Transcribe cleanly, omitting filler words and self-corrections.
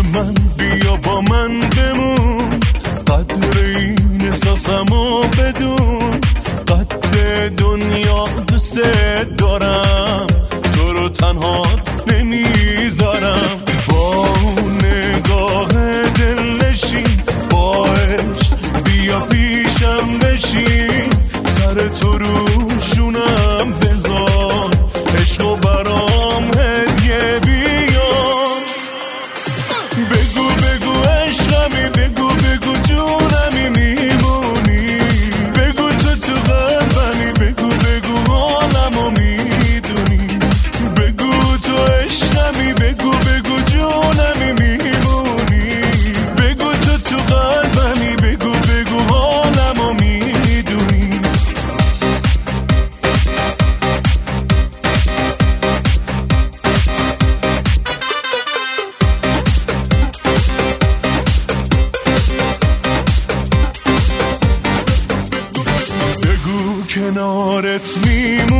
من بیا با من بمون، قدر این احساسمو بدون، قد دنیا دوست دارم، تو رو تنها نمیذارم. با نگاه دلنشین با عشق بیا پیشم بشین، سر تو روشونم بذار، عشقو برام هدیه بیار. بگو بگو عشقمی، بگو بگو جونمی میمونی، بگو تو قلبمی، بگو بگو حالمو میدونی، بگو تو عشقمی، بگو بگو جونمی میمونی، بگو تو قلبمی، بگو بگو حالمو میدونی. بگو کنارت میمونی،